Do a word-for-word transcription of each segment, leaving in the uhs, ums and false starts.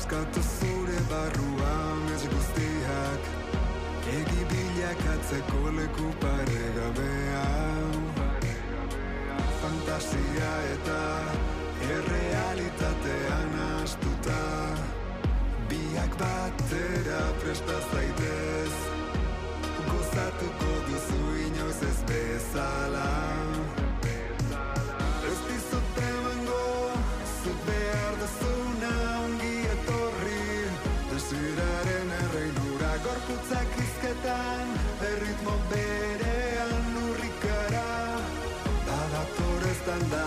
Eskatu zure barrua mets guztiak, egi bilakatzeko leku paregabea. Fantasia eta errealitatean astuta, biak batera presta zaitez, gozatuko duzu inoiz ez bezala. Ez dizut emango, zuk behar duzuna ongi etorri, desiraren erreinura gorputzak izketan, erritmo berean lurrikara, badatoreztan da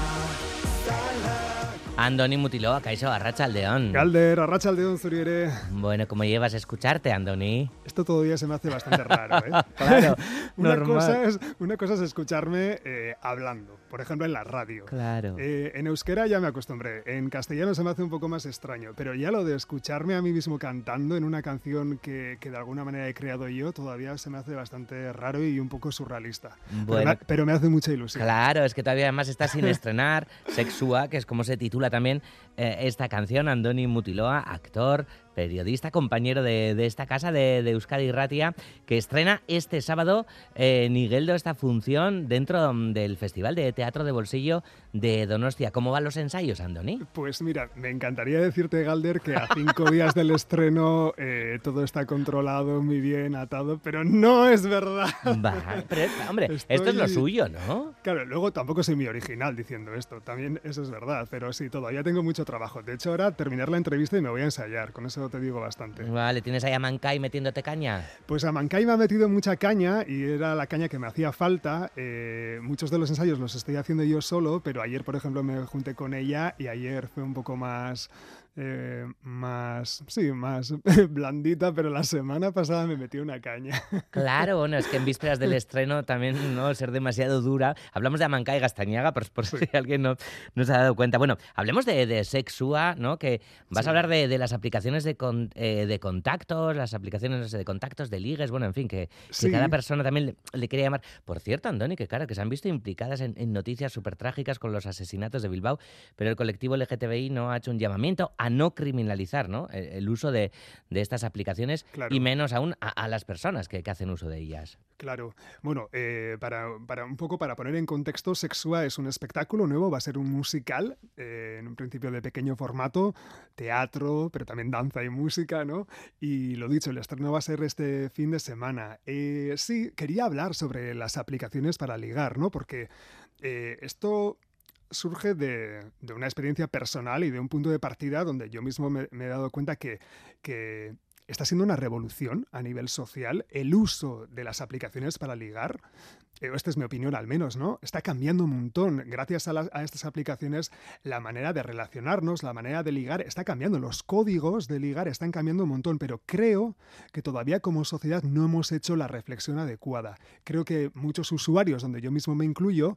azala. Andoni Mutiloa, kaixo, arratsaldeon. Galder, arratsaldeon zuri ere. Bueno, ¿cómo llevas a escucharte, Andoni? Esto todavía se me hace bastante raro, ¿eh? Claro, una, normal. cosa es, una cosa es escucharme eh, hablando, por ejemplo en la radio. Claro. Eh, en euskera ya me acostumbré, en castellano se me hace un poco más extraño, pero ya lo de escucharme a mí mismo cantando en una canción que, que de alguna manera he creado yo, todavía se me hace bastante raro y un poco surrealista. Bueno, pero, me, pero me hace mucha ilusión. Claro, es que todavía además está sin estrenar Sexua, que es como se titula también eh, esta canción. Andoni Mutiloa, actor, periodista, compañero de, de esta casa de, de Euskadi Irratia, que estrena este sábado eh, Nigueldo esta función dentro del Festival de Teatro de Bolsillo de Donostia. ¿Cómo van los ensayos, Andoni? Pues mira, me encantaría decirte, Galder, que a cinco días del estreno eh, todo está controlado, muy bien atado, pero no es verdad. Vale, pero, hombre, Estoy... esto es lo suyo, ¿no? Claro, luego tampoco soy muy original diciendo esto, también eso es verdad, pero sí, todavía tengo mucho trabajo. De hecho, ahora terminar la entrevista y me voy a ensayar, con eso te digo bastante. Vale, ¿tienes ahí a Mancay metiéndote caña? Pues a Mancay me ha metido mucha caña y era la caña que me hacía falta. Eh, muchos de los ensayos los estoy haciendo yo solo, pero ayer, por ejemplo, me junté con ella y ayer fue un poco más... Eh, más, sí, más blandita, pero la semana pasada me metí una caña. Claro, bueno, es que en vísperas del estreno también no ser demasiado dura. Hablamos de Amancay Gastañaga, por, por sí. si alguien no, no se ha dado cuenta. Bueno, hablemos de, de Sexua, ¿no? Que vas sí. a hablar de, de las aplicaciones de, con, eh, de contactos, las aplicaciones de contactos, de ligues, bueno, en fin, que, sí. que cada persona también le, le quiere llamar. Por cierto, Andoni, que claro, que se han visto implicadas en, en noticias súper trágicas con los asesinatos de Bilbao, pero el colectivo L G T B I no ha hecho un llamamiento a no criminalizar, ¿no? el, el uso de, de estas aplicaciones claro. y menos aún a, a las personas que, que hacen uso de ellas. Claro. Bueno, eh, para, para un poco para poner en contexto, Sexua es un espectáculo nuevo, va a ser un musical, eh, en un principio de pequeño formato, teatro, pero también danza y música, ¿no? Y lo dicho, el estreno va a ser este fin de semana. Eh, sí, quería hablar sobre las aplicaciones para ligar, ¿no? Porque eh, esto... surge de, de una experiencia personal y de un punto de partida donde yo mismo me, me he dado cuenta que, que está siendo una revolución a nivel social el uso de las aplicaciones para ligar. Eh, esta es mi opinión al menos, ¿no? Está cambiando un montón. Gracias a, la, a estas aplicaciones la manera de relacionarnos, la manera de ligar está cambiando. Los códigos de ligar están cambiando un montón, pero creo que todavía como sociedad no hemos hecho la reflexión adecuada. Creo que muchos usuarios, donde yo mismo me incluyo,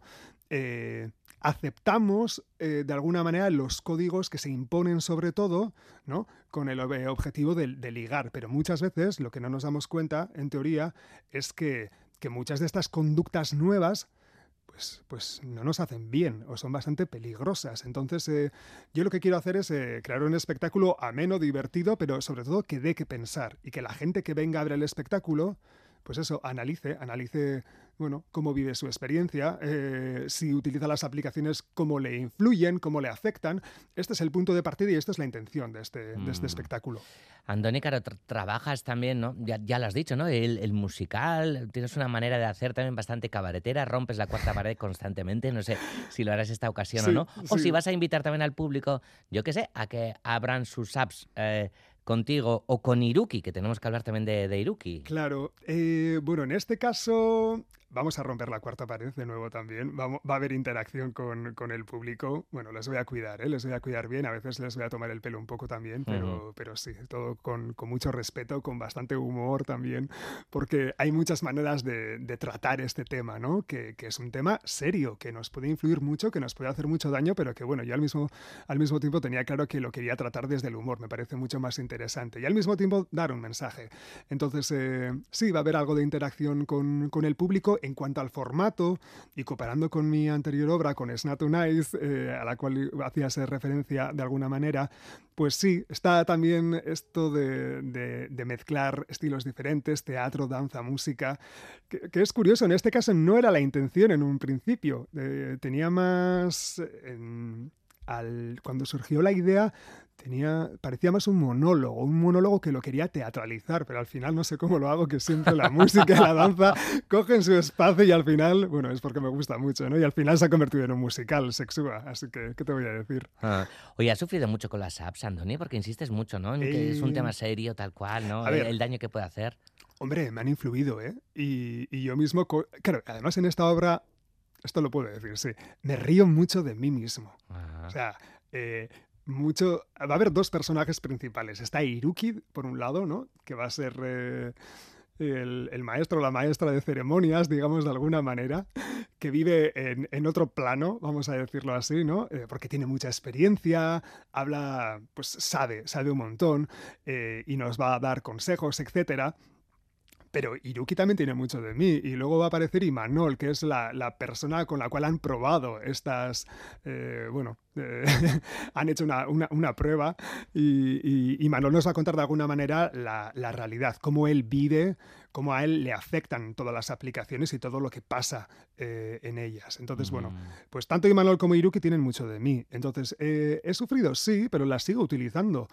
eh, aceptamos eh, de alguna manera los códigos que se imponen sobre todo, ¿no? Con el objetivo de, de ligar, pero muchas veces lo que no nos damos cuenta, en teoría, es que, que muchas de estas conductas nuevas pues, pues no nos hacen bien o son bastante peligrosas. Entonces eh, yo lo que quiero hacer es eh, crear un espectáculo ameno, divertido, pero sobre todo que dé que pensar y que la gente que venga a ver el espectáculo, pues eso, analice, analice bueno, cómo vive su experiencia, eh, si utiliza las aplicaciones, cómo le influyen, cómo le afectan. Este es el punto de partida y esta es la intención de este, mm. de este espectáculo. Andoni, claro, tra- trabajas también, ¿no? Ya, ya lo has dicho, ¿no? El, el musical, tienes una manera de hacer también bastante cabaretera, rompes la cuarta pared constantemente, no sé si lo harás esta ocasión sí, o no. O sí. si vas a invitar también al público, yo qué sé, a que abran sus apps eh, contigo o con Iruki, que tenemos que hablar también de, de Iruki. Claro, eh, bueno, en este caso vamos a romper la cuarta pared de nuevo también, vamos, va a haber interacción con, con el público, bueno, les voy a cuidar, ¿eh? les voy a cuidar bien, a veces les voy a tomar el pelo un poco también, pero, uh-huh. pero sí, todo con, con mucho respeto, con bastante humor también, porque hay muchas maneras de, de tratar este tema, ¿no? Que, que es un tema serio, que nos puede influir mucho, que nos puede hacer mucho daño, pero que bueno, yo al mismo, al mismo tiempo tenía claro que lo quería tratar desde el humor, me parece mucho más interesante, y al mismo tiempo dar un mensaje. Entonces, eh, sí, va a haber algo de interacción con, con el público. en cuanto al formato, y comparando con mi anterior obra, con Snap to Nice, eh, a la cual hacías referencia de alguna manera, pues sí, está también esto de, de, de mezclar estilos diferentes, teatro, danza, música, que, que es curioso, en este caso no era la intención en un principio, eh, tenía más... En, al, cuando surgió la idea, tenía, parecía más un monólogo, un monólogo que lo quería teatralizar, pero al final no sé cómo lo hago, que siempre la música y la danza cogen su espacio y al final, bueno, es porque me gusta mucho, ¿no? Y al final se ha convertido en un musical, Sexúa, así que, ¿qué te voy a decir? Ah. Oye, ¿has sufrido mucho con las apps, Andoni? Porque insistes mucho, ¿no? En que Eh, es un tema serio, tal cual, ¿no? a El, ver. el daño que puede hacer. Hombre, me han influido, ¿eh? Y, y yo mismo, co- claro, además en esta obra, esto lo puedo decir, sí, me río mucho de mí mismo. Ajá. O sea, eh, mucho. Va a haber dos personajes principales. Está Iruki, por un lado, ¿no? Que va a ser eh, el, el maestro o la maestra de ceremonias, digamos, de alguna manera, que vive en, en otro plano, vamos a decirlo así, ¿no? Eh, porque tiene mucha experiencia, habla, pues sabe, sabe un montón, eh, y nos va a dar consejos, etcétera. Pero Iruki también tiene mucho de mí. Y luego va a aparecer Imanol, que es la, la persona con la cual han probado estas... Eh, bueno, eh, han hecho una, una, una prueba y, y Imanol nos va a contar de alguna manera la, la realidad, cómo él vive, cómo a él le afectan todas las aplicaciones y todo lo que pasa eh, en ellas. Entonces, bueno, Mm. pues tanto Imanol como Iruki tienen mucho de mí. Entonces, eh, he sufrido, sí, pero las sigo utilizando.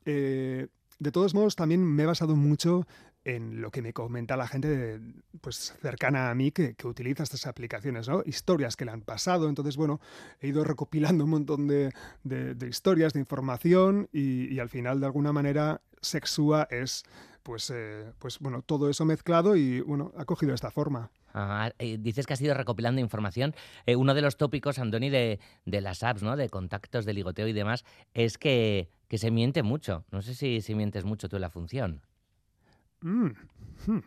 Eh, de todos modos, también me he basado mucho en lo que me comenta la gente pues cercana a mí que, que utiliza estas aplicaciones, ¿no? Historias que le han pasado. Entonces, bueno, he ido recopilando un montón de, de, de historias, de información y, y al final, de alguna manera, Sexúa es, pues, eh, pues, bueno, todo eso mezclado y, bueno, ha cogido esta forma. Ah, eh, dices que has ido recopilando información. Eh, uno de los tópicos, Andoni, de, de las apps, ¿no? De contactos, de ligoteo y demás, es que, que se miente mucho. No sé si, si mientes mucho tú en la función. Mm. Hmm.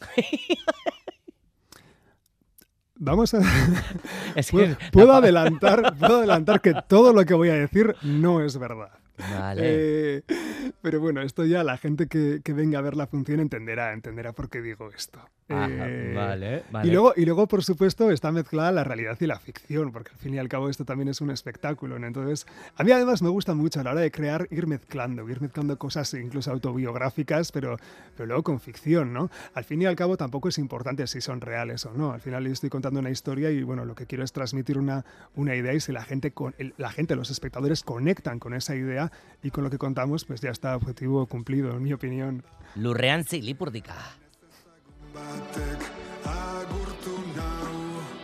Vamos a... Es que- puedo, puedo adelantar, puedo adelantar que todo lo que voy a decir no es verdad. Vale. Eh, pero bueno, esto ya la gente que, que venga a ver la función entenderá, entenderá por qué digo esto. Ajá, Eh, vale, vale. Y luego, y luego, por supuesto, está mezclada la realidad y la ficción, porque al fin y al cabo esto también es un espectáculo, ¿no? Entonces, a mí además me gusta mucho a la hora de crear ir mezclando, ir mezclando cosas incluso autobiográficas, pero, pero luego con ficción, ¿no? Al fin y al cabo tampoco es importante si son reales o no. Al final yo estoy contando una historia y bueno, lo que quiero es transmitir una, una idea y si la gente, con, el, la gente, los espectadores conectan con esa idea y con lo que contamos, pues ya está, objetivo cumplido, en mi opinión. Lurrean zilipurdika. Batek agurtu nau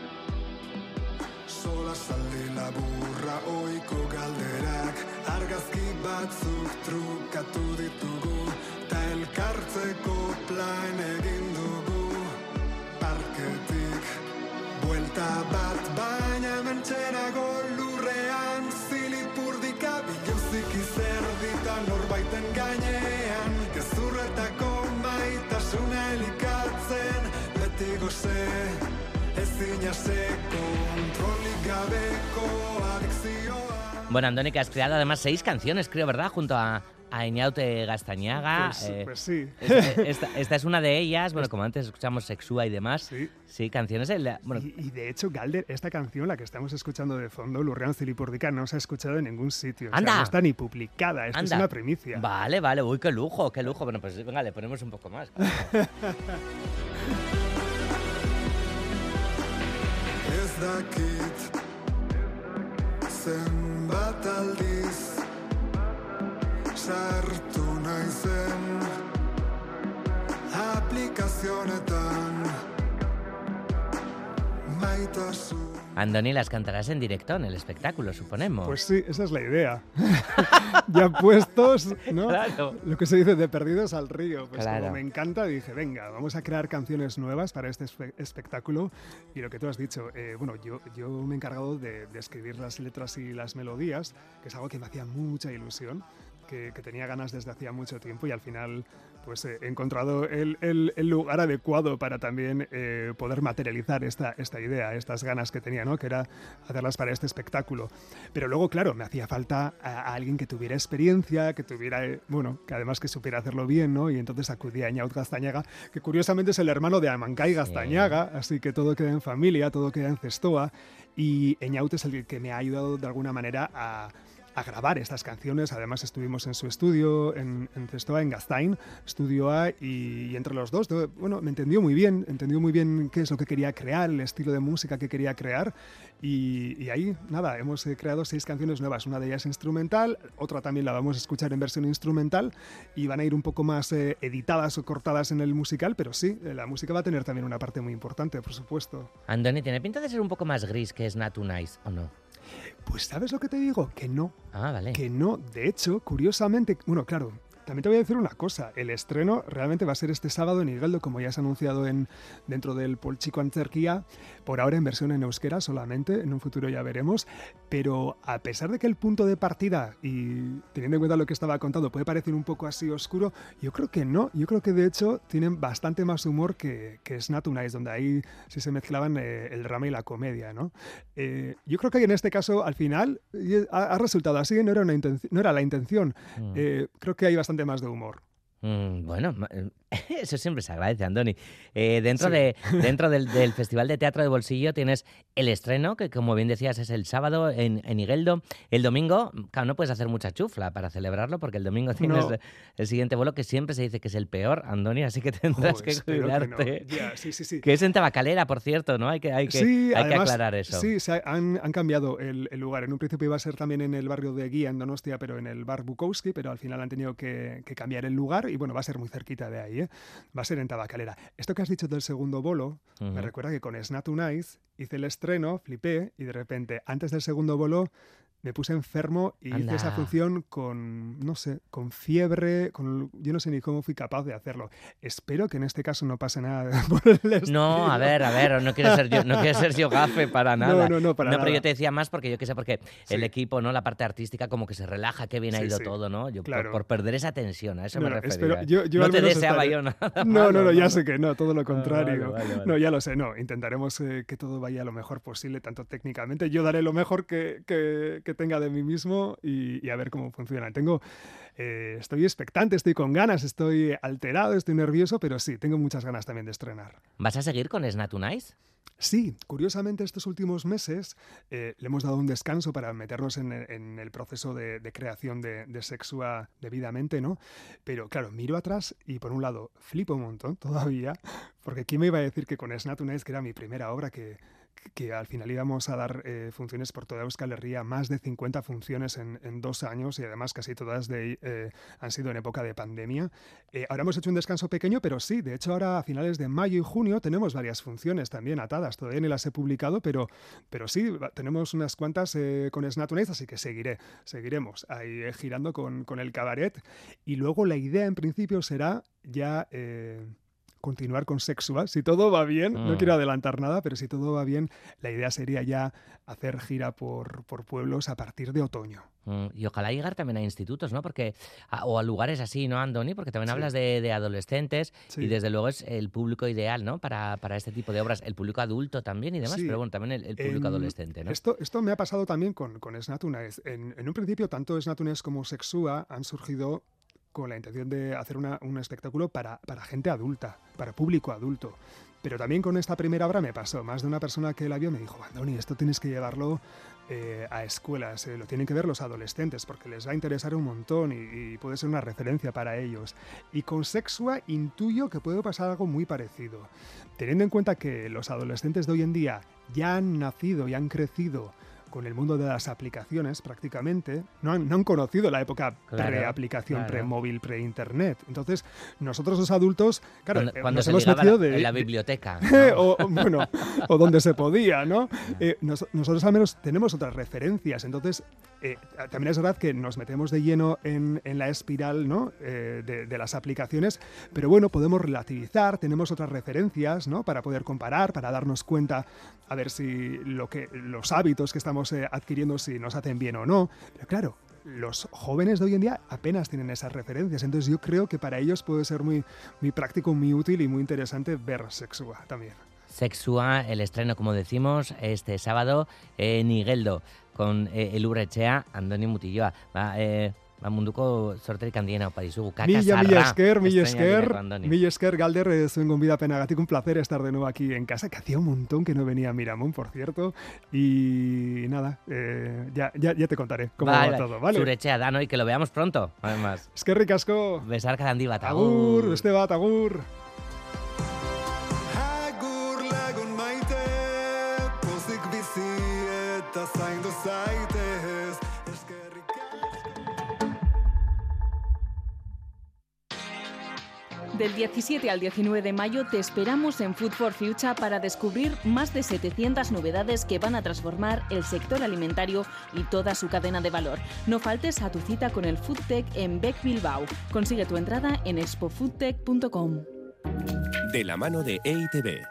Sola saldi laburra oiko galderak Argazki batzuk trukatu ditugu Ta elkartzeko plan egin dugu Parketik buelta bat baina mentxerago lurrean Zilipurdika biluzik izerdita norbaiten gainean Gezurretako maitasuna elikatzen Beti goze ezina ze kontrolik gabeko adikzioa Bueno, Andoni, que has creado además seis canciones, creo, ¿verdad? Junto a, a Eñaute Gastañaga. Pues, eh, pues sí. esta, esta, esta es una de ellas. Bueno, como antes escuchamos Sexúa y demás. Sí. Sí, canciones. En la- bueno, Y, y de hecho, Galder, esta canción, la que estamos escuchando de fondo, Lurrean Zilipurdika, no se ha escuchado en ningún sitio. O sea, ¡Anda! no está ni publicada. Esto Anda. es una primicia. Vale, vale. Uy, qué lujo, qué lujo. Bueno, pues venga, le ponemos un poco más. Ez dakit zenbat aldiz sartu naizen aplikazionetan maitasun Andoni, las cantarás en directo en el espectáculo, suponemos. Pues sí, esa es la idea. Ya puestos, ¿no? Claro. Lo que se dice de perdidos al río. Pues Claro. como me encanta, dije, venga, vamos a crear canciones nuevas para este espe- espectáculo. Y lo que tú has dicho, eh, bueno, yo, yo me he encargado de, de escribir las letras y las melodías, que es algo que me hacía mucha ilusión. Que, que tenía ganas desde hacía mucho tiempo y al final pues he encontrado el, el, el lugar adecuado para también eh, poder materializar esta, esta idea, estas ganas que tenía, ¿no? Que era hacerlas para este espectáculo. Pero luego, claro, me hacía falta a, a alguien que tuviera experiencia, que tuviera, eh, bueno, que además que supiera hacerlo bien, ¿no? Y entonces acudí a Eñaut Gaztañaga, que curiosamente es el hermano de Amancay Gaztañaga, sí. Así que todo queda en familia, todo queda en Zestoa, y Eñaut es el que me ha ayudado de alguna manera a a grabar estas canciones. Además estuvimos en su estudio en, en Zestoa, en Gaztain, estudio A, y, y entre los dos, bueno, me entendió muy bien, entendió muy bien qué es lo que quería crear, el estilo de música que quería crear, y, y ahí, nada, hemos eh, creado seis canciones nuevas, una de ellas instrumental, otra también la vamos a escuchar en versión instrumental, y van a ir un poco más eh, editadas o cortadas en el musical, pero sí, eh, la música va a tener también una parte muy importante, por supuesto. Andoni, ¿tiene pinta de ser un poco más gris que Not Too Nice, o no? Pues ¿sabes lo que te digo? Que no. Ah, vale. Que no. De hecho, curiosamente, bueno, claro, también te voy a decir una cosa. El estreno realmente va a ser este sábado en Igeldo, como ya se ha anunciado en, dentro del Poltsiko Antzerkia, por ahora en versión en euskera solamente, en un futuro ya veremos. Pero a pesar de que el punto de partida, y teniendo en cuenta lo que estaba contando, puede parecer un poco así oscuro, yo creo que no. Yo creo que de hecho tienen bastante más humor que, que Not Too Nice, donde ahí sí se mezclaban eh, el drama y la comedia, ¿no? Eh, yo creo que en este caso, al final, ha, ha resultado así, no era, una intención, no era la intención. Mm. Eh, creo que hay bastante más de humor. Mm, bueno, eso siempre se agradece, Andoni. Eh, dentro sí. de, dentro del, del Festival de Teatro de Bolsillo tienes el estreno, que como bien decías es el sábado en, en Igeldo. El domingo, claro, no puedes hacer mucha chufla para celebrarlo, porque el domingo tienes no. el siguiente bolo, que siempre se dice que es el peor, Andoni, así que tendrás oh, que cuidarte. Que, no. yeah, sí, sí, sí. Que es en Tabacalera, por cierto, ¿no? Hay que, hay que, sí, hay además, que aclarar eso. Sí, se han, han cambiado el, el lugar. En un principio iba a ser también en el barrio de Guía, en Donostia, pero en el bar Bukowski, pero al final han tenido que, que cambiar el lugar y bueno, va a ser muy cerquita de ahí, ¿eh? Va a ser en Tabacalera. Esto que has dicho del segundo bolo, uh-huh. me recuerda que con Not Too Nice hice el estreno, flipé, y de repente, antes del segundo bolo, me puse enfermo y Anda. hice esa función con, no sé, con fiebre, con, yo no sé ni cómo fui capaz de hacerlo. Espero que en este caso no pase nada por el estilo. No, a ver, a ver, no quiero ser yo, no quiero ser yo gafe para nada. No, no, no, para no, nada. Pero yo te decía más porque yo qué sé, porque sí. el equipo, ¿no? La parte artística como que se relaja, qué bien ha ido sí, sí. todo, ¿no? Yo claro. por, por perder esa tensión, a eso no, me no, refería. Espero, yo, yo no te deseaba estaré... yo nada No, malo, no, no, ya ¿no? sé que no, todo lo contrario. Ah, vale, vale, vale. No, ya lo sé, no, intentaremos eh, que todo vaya lo mejor posible, tanto técnicamente. Yo daré lo mejor que, que, que tenga de mí mismo y, y a ver cómo funciona. Tengo, eh, estoy expectante, estoy con ganas, estoy alterado, estoy nervioso, pero sí, tengo muchas ganas también de estrenar. ¿Vas a seguir con Not Too Nice? Sí, curiosamente estos últimos meses eh, le hemos dado un descanso para meternos en, en el proceso de, de creación de, de Sexua debidamente, ¿no? Pero claro, miro atrás y por un lado flipo un montón todavía, porque ¿quién me iba a decir que con Not Too Nice, que era mi primera obra, que... que al final íbamos a dar eh, funciones por toda Euskal Herria, más de cincuenta funciones en, en dos años y además casi todas de, eh, han sido en época de pandemia. Eh, ahora hemos hecho un descanso pequeño, pero sí, de hecho ahora a finales de mayo y junio tenemos varias funciones también atadas, todavía ni las he publicado, pero, pero sí, tenemos unas cuantas eh, con Not Too Nice, así que seguiré, seguiremos ahí eh, girando con, con el cabaret y luego la idea en principio será ya... Eh, continuar con Sexua, si todo va bien, mm. no quiero adelantar nada, pero si todo va bien, la idea sería ya hacer gira por, por pueblos a partir de otoño. Mm. Y ojalá llegar también a institutos, ¿no? Porque a, o a lugares así, ¿no, Andoni? Porque también sí. hablas de, de adolescentes sí. y desde luego es el público ideal, ¿no? Para, para este tipo de obras, el público adulto también y demás, sí. pero bueno, también el, el público en, adolescente, ¿no? Esto, esto me ha pasado también con, con Not Too Nice. En, en un principio, tanto Not Too Nice como Sexua han surgido con la intención de hacer una, un espectáculo para, para gente adulta, para público adulto. Pero también con esta primera obra me pasó. Más de una persona que la vio me dijo, Andoni, esto tienes que llevarlo eh, a escuelas, eh, lo tienen que ver los adolescentes porque les va a interesar un montón y, y puede ser una referencia para ellos. Y con Sexua intuyo que puede pasar algo muy parecido. Teniendo en cuenta que los adolescentes de hoy en día ya han nacido y han crecido con el mundo de las aplicaciones prácticamente, no han, no han conocido la época claro, pre-aplicación, claro. pre-móvil, pre-internet. Entonces, nosotros los adultos, claro, cuando, cuando nos se hemos ligaba metido la, de, en la biblioteca. ¿no? o, bueno, o donde se podía, ¿no? Eh, nos, nosotros al menos tenemos otras referencias, entonces eh, también es verdad que nos metemos de lleno en, en la espiral, ¿no? eh, de, de las aplicaciones, pero bueno, podemos relativizar, tenemos otras referencias, ¿no? Para poder comparar, para darnos cuenta a ver si lo que, los hábitos que estamos eh, adquiriendo si nos hacen bien o no. Pero claro, los jóvenes de hoy en día apenas tienen esas referencias. Entonces yo creo que para ellos puede ser muy, muy práctico, muy útil y muy interesante ver Sexua también. Sexua, el estreno, como decimos, este sábado en Igeldo, con eh, el Urrechea, Andoni Mutilloa. Va, eh, ba munduko sorterik handiena opa dizugu. Milla, milla esker, milla esker, milla esker, Galder, eh, zuen gonbidapenagatik, un placer estar de nuevo aquí en casa, que hacía un montón que no venía a Miramón, por cierto, y nada, eh, ya, ya, ya te contaré cómo vale, va todo, ¿vale? Zurechea, Dano, y que lo veamos pronto, además. Eskerrik asko. Besarka handi bat, agur. Agur, beste bat, agur. Agur lagun maite, pozik bizi eta zaindu zaitez, eskerrik Del diecisiete al diecinueve de mayo te esperamos en Food for Future para descubrir más de setecientas novedades que van a transformar el sector alimentario y toda su cadena de valor. No faltes a tu cita con el FoodTech en Bec Bilbao. Consigue tu entrada en expo food tech punto com. De la mano de E I T B.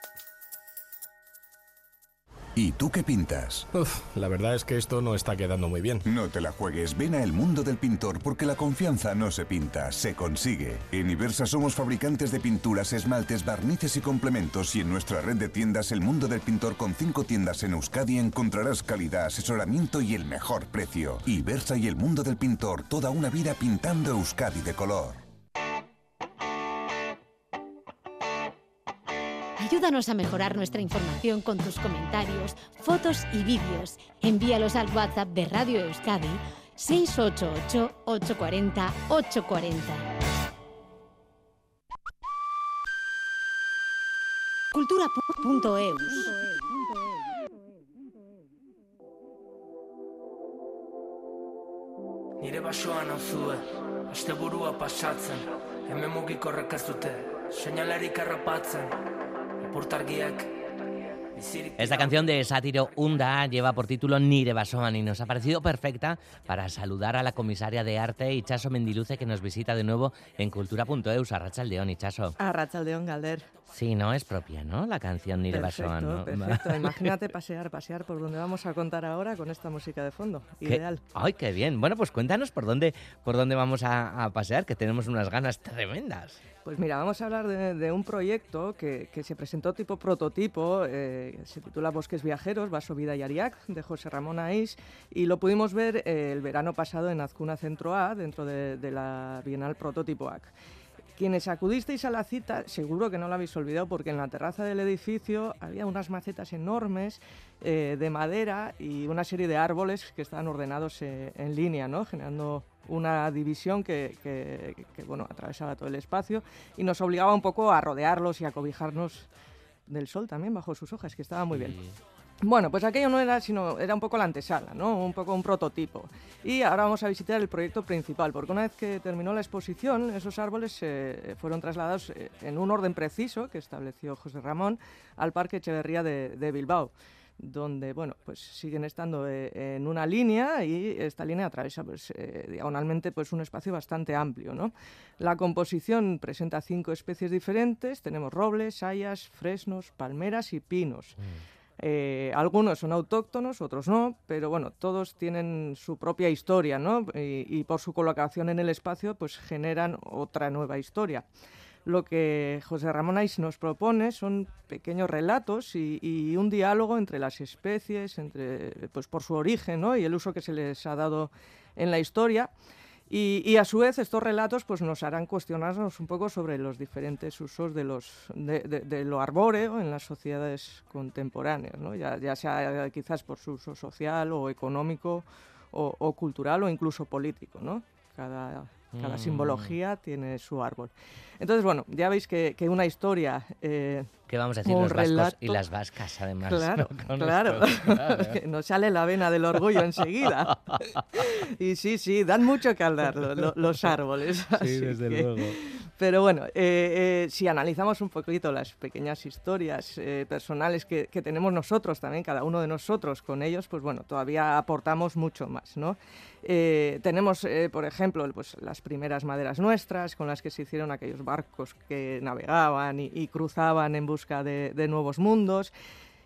¿Y tú qué pintas? Uf, la verdad es que esto no está quedando muy bien. No te la juegues, ven a El Mundo del Pintor, porque la confianza no se pinta, se consigue. En Ibersa somos fabricantes de pinturas, esmaltes, barnices y complementos, y en nuestra red de tiendas El Mundo del Pintor, con cinco tiendas en Euskadi, encontrarás calidad, asesoramiento y el mejor precio. Ibersa y El Mundo del Pintor, toda una vida pintando Euskadi de color. Ayúdanos a mejorar nuestra información con tus comentarios, fotos y vídeos. Envíalos al WhatsApp de Radio Euskadi seis ocho ocho, ocho cuatro cero, ocho cuatro cero. cultura punto eus. Nire basoan nauzue, asteburua pasatzen, hemen mugikorrak ez dute, seinalarik harrapatzen. Esta canción de Sátiro Unda lleva por título Nire Basoan y nos ha parecido perfecta para saludar a la comisaria de arte Itxaso Mendiluce, que nos visita de nuevo en cultura punto eus. Arratsaldeon, Itxaso. Arratsaldeon, Galder. Sí, no es propia, ¿no? La canción Nire Basoan, ¿no? Perfecto, imagínate pasear, pasear por donde vamos a contar ahora con esta música de fondo. Ideal. ¿Qué? ¡Ay, qué bien! Bueno, pues cuéntanos por dónde, por dónde vamos a, a pasear, que tenemos unas ganas tremendas. Pues mira, vamos a hablar de, de un proyecto que, que se presentó tipo prototipo, eh, se titula Bosques Viajeros, Baso Vida y Ariac, de José Ramón Aís, y lo pudimos ver eh, el verano pasado en Azcuna Centro A, dentro de, de la Bienal Prototipo A C. Quienes acudisteis a la cita, seguro que no lo habéis olvidado, porque en la terraza del edificio había unas macetas enormes eh, de madera y una serie de árboles que estaban ordenados eh, en línea, ¿no? Generando una división que, que, que bueno, atravesaba todo el espacio y nos obligaba un poco a rodearlos y a cobijarnos del sol también bajo sus hojas, que estaba muy bien. Bueno, pues aquello no era sino, era un poco la antesala, ¿no? Un poco un prototipo. Y ahora vamos a visitar el proyecto principal, porque una vez que terminó la exposición, esos árboles eh, fueron trasladados eh, en un orden preciso que estableció José Ramón al Parque Echeverría de, de Bilbao, donde, bueno, pues siguen estando eh, en una línea y esta línea atraviesa pues, eh, diagonalmente pues, un espacio bastante amplio, ¿no? La composición presenta cinco especies diferentes, tenemos robles, hayas, fresnos, palmeras y pinos. Mm. Eh, algunos son autóctonos, otros no, pero bueno, todos tienen su propia historia, ¿no? Y, y por su colocación en el espacio, pues generan otra nueva historia. Lo que José Ramón Aís nos propone son pequeños relatos y, y un diálogo entre las especies, entre, pues por su origen, ¿no? Y el uso que se les ha dado en la historia. Y, y a su vez estos relatos pues, nos harán cuestionarnos un poco sobre los diferentes usos de, los, de, de, de lo arbóreo en las sociedades contemporáneas, ¿no? ya, ya sea quizás por su uso social o económico o, o cultural o incluso político, ¿no? Cada, cada mm. simbología tiene su árbol. Entonces, bueno, ya veis que, que una historia... Eh, ¿Qué vamos a decir los vascos relato, y las vascas, además? Claro, ¿no? claro. claro. Nos sale la vena del orgullo enseguida. Y sí, sí, dan mucho que hablar lo, lo, los árboles. Sí, desde que... luego. Pero bueno, eh, eh, si analizamos un poquito las pequeñas historias eh, personales que, que tenemos nosotros también, cada uno de nosotros con ellos, pues bueno, todavía aportamos mucho más, ¿no? Eh, tenemos, eh, por ejemplo, pues, las primeras maderas nuestras con las que se hicieron aquellos barcos que navegaban y, y cruzaban en busca de, de nuevos mundos.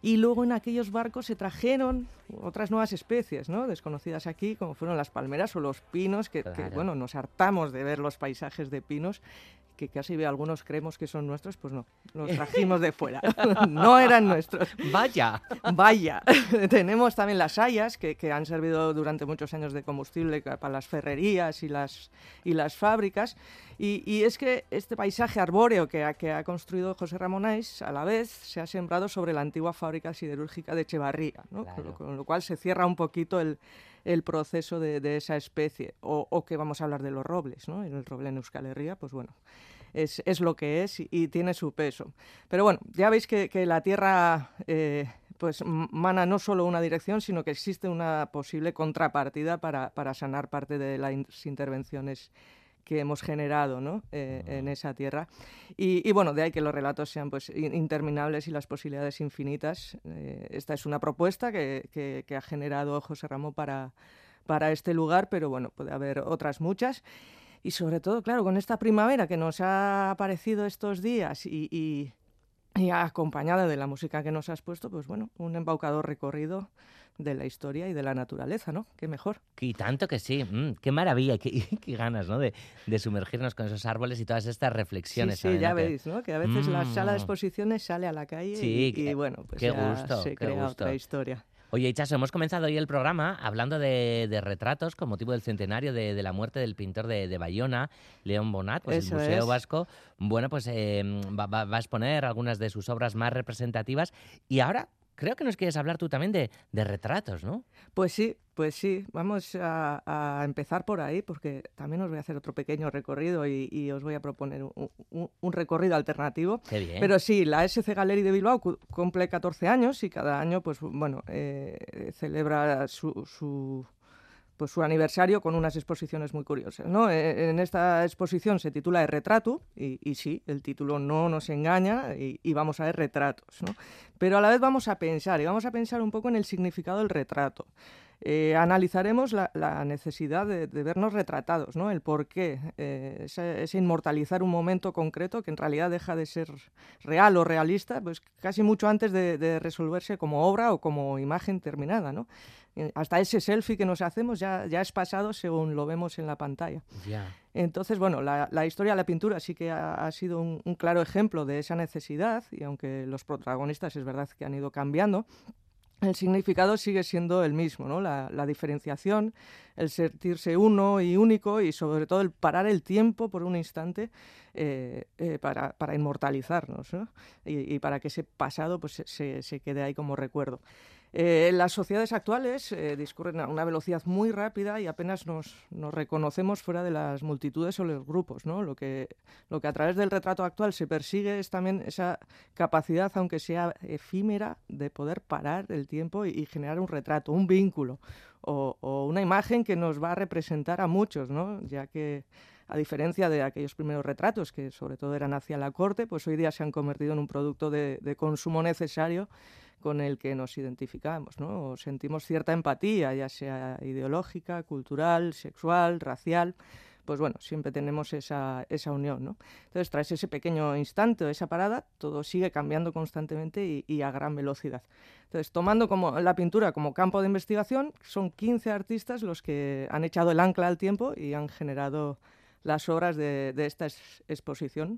y luego en aquellos barcos se trajeron otras nuevas especies, ¿no? Desconocidas aquí, como fueron las palmeras o los pinos, que, Claro. que bueno, nos hartamos de ver los paisajes de pinos, que casi algunos creemos que son nuestros, pues no, los trajimos de fuera, no eran nuestros. Vaya. Vaya. Tenemos también las hayas, que, que han servido durante muchos años de combustible para las ferrerías y las, y las fábricas, y, y es que este paisaje arbóreo que ha, que ha construido José Ramón Ais, a la vez se ha sembrado sobre la antigua fábrica siderúrgica de Echevarría, ¿no? Claro. Con, lo, con lo cual se cierra un poquito el, el proceso de, de esa especie, o, o que vamos a hablar de los robles, ¿no? El roble en Euskal Herria, pues bueno, es, es lo que es y, y tiene su peso. Pero bueno, ya veis que, que la tierra eh, pues mana no solo una dirección, sino que existe una posible contrapartida para, para sanar parte de las intervenciones que hemos generado, ¿no? eh, en esa tierra. Y, y bueno, de ahí que los relatos sean pues interminables y las posibilidades infinitas. Eh, esta es una propuesta que, que, que ha generado José Ramón para, para este lugar, pero bueno, puede haber otras muchas. Y sobre todo, claro, con esta primavera que nos ha aparecido estos días y, y, y acompañada de la música que nos has puesto, pues bueno, un embaucador recorrido de la historia y de la naturaleza, ¿no? Qué mejor. Y tanto que sí, mm, qué maravilla, qué, qué ganas, ¿no? De, de sumergirnos con esos árboles y todas estas reflexiones. Sí, sí, ¿sabes, ya no? Que- veis, ¿no? Que a veces la Mm. sala de exposiciones sale a la calle Sí, y, y qué- bueno, pues qué ya gusto, se qué crea gusto. otra historia. Oye, Itxaso, hemos comenzado hoy el programa hablando de, de retratos con motivo del centenario de, de la muerte del pintor de, de Bayona, León Bonnat. Pues Eso el Museo es. Vasco, bueno, pues eh, va, va- va a exponer algunas de sus obras más representativas. Y ahora creo que nos quieres hablar tú también de, de retratos, ¿no? Pues sí, pues sí, vamos a, a empezar por ahí porque también os voy a hacer otro pequeño recorrido y, y os voy a proponer un, un- un recorrido alternativo. Qué bien. Pero sí, la S C Gallery de Bilbao cu- cumple catorce años y cada año, pues bueno, eh, celebra su, su, pues, su aniversario con unas exposiciones muy curiosas, ¿no? Eh, En esta exposición se titula El retrato y, y sí, el título no nos engaña y, y vamos a ver retratos, ¿no? Pero a la vez vamos a pensar y vamos a pensar un poco en el significado del retrato. Eh, analizaremos la, la necesidad de, de vernos retratados, ¿no? El por qué, eh, ese, ese inmortalizar un momento concreto que en realidad deja de ser real o realista, pues casi mucho antes de, de resolverse como obra o como imagen terminada, ¿no? Eh, hasta ese selfie que nos hacemos ya, ya es pasado según lo vemos en la pantalla. Ya. Entonces, bueno, la, la historia de la pintura sí que ha, ha sido un, un claro ejemplo de esa necesidad, y aunque los protagonistas es verdad que han ido cambiando, el significado sigue siendo el mismo, ¿no? La, la diferenciación, el sentirse uno y único y sobre todo el parar el tiempo por un instante eh, eh, para, para inmortalizarnos, ¿no? y, y para que ese pasado pues, se, se quede ahí como recuerdo. Eh, las sociedades actuales eh, discurren a una velocidad muy rápida y apenas nos, nos reconocemos fuera de las multitudes o los grupos, ¿no? Lo que, lo que a través del retrato actual se persigue es también esa capacidad, aunque sea efímera, de poder parar el tiempo y, y generar un retrato, un vínculo o, o una imagen que nos va a representar a muchos, ¿no? Ya que a diferencia de aquellos primeros retratos que sobre todo eran hacia la corte, pues hoy día se han convertido en un producto de, de consumo necesario con el que nos identificamos, ¿no? O sentimos cierta empatía, ya sea ideológica, cultural, sexual, racial. Pues bueno, siempre tenemos esa, esa unión, ¿no? Entonces, tras ese pequeño instante, esa parada, todo sigue cambiando constantemente y, y a gran velocidad. Entonces, tomando como la pintura como campo de investigación, son quince artistas los que han echado el ancla al tiempo y han generado las obras de, de esta es, exposición.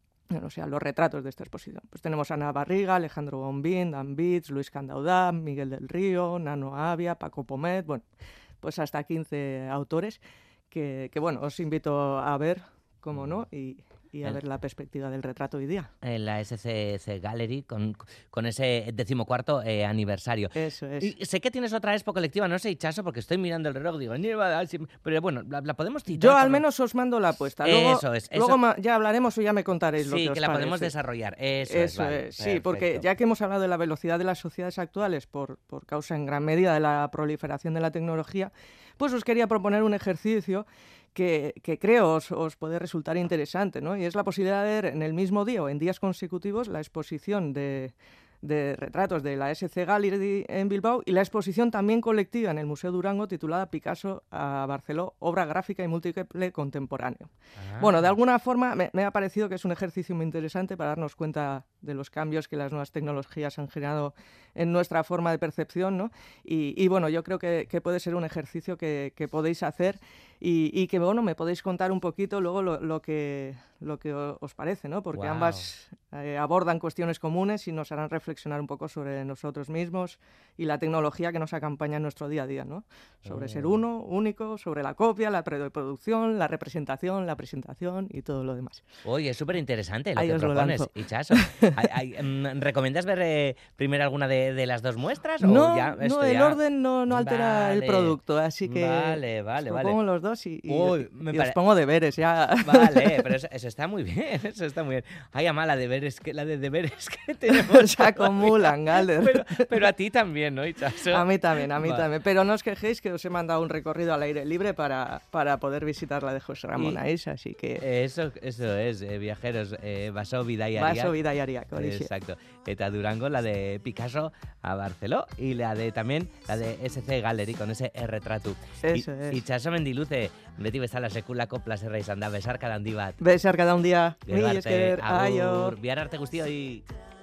O sea, los retratos de esta exposición. Pues tenemos a Ana Barriga, Alejandro Bombín, Dan Bits, Luis Candaudá, Miguel del Río, Nano Avia, Paco Pomet, bueno, pues hasta quince autores que, que bueno, os invito a ver, cómo no, y, y a El- ver la perspectiva del retrato hoy día. En la S C C Gallery con, con ese decimocuarto eh, aniversario. Eso es. Y sé que tienes otra expo colectiva, no sé, Itxaso, porque estoy mirando el reloj, digo, "Ni va a dar, sí", pero bueno, la, la podemos citar. Yo al por- menos os mando la apuesta. Luego, Eso es, eso- luego ma- ya hablaremos o ya me contaréis lo Sí, que que, os la podemos parece. desarrollar. Eso, es, Eso vale, es, sí, porque perfecto. ya que hemos hablado de la velocidad de las sociedades actuales por, por causa en gran medida de la proliferación de la tecnología, pues os quería proponer un ejercicio que, que creo os, os puede resultar interesante, ¿no? Y es la posibilidad de ver en el mismo día o en días consecutivos la exposición de, de retratos de la S C Gallery en Bilbao y la exposición también colectiva en el Museo Durango titulada Picasso a Barceló, obra gráfica y múltiple contemporáneo. Ah. Bueno, de alguna forma me, me ha parecido que es un ejercicio muy interesante para darnos cuenta de los cambios que las nuevas tecnologías han generado en nuestra forma de percepción, ¿no? Y, y bueno, yo creo que, que puede ser un ejercicio que, que podéis hacer y, y que, bueno, me podéis contar un poquito luego lo, lo, que, lo que os parece, ¿no? Porque wow. ambas eh, abordan cuestiones comunes y nos harán reflexionar un poco sobre nosotros mismos y la tecnología que nos acompaña en nuestro día a día, ¿no? Sobre oh. ser uno, único, sobre la copia, la preproducción, la representación, la presentación y todo lo demás. Oye, es súper interesante lo Ahí que propones, Itxaso. ¿Recomiendas ver eh, primero alguna de, de las dos muestras? No, o ya, no el ya... orden no, no altera vale, el producto, así que vale, vale, os vale. pongo los dos y, y, Uy, me y pare... os pongo deberes ya. Vale, pero eso, eso está muy bien, eso está muy bien. Ay, ama, la, deberes que, la de deberes que tenemos. Se acumulan, Galder. Pero, pero a ti también, ¿no, Itxaso? A mí también, a mí vale. también. Pero no os quejéis que os he mandado un recorrido al aire libre para, para poder visitar la de José Ramón Aís, así que... Eso, eso es, eh, viajeros, eh, Baso, Bidaiariak. Baso, Bidaiariak, exacto. Eta Durango, la de Picasso a Barceló y la de también la de S C Gallery con ese erretratu. Eso I, es. Itxaso mendiluze, beti bezala sekulako plazerra izan da, besarka handi bat. Besarka da handia. Gero Mil arte, esker, agur, aio. bihar arte guztioi.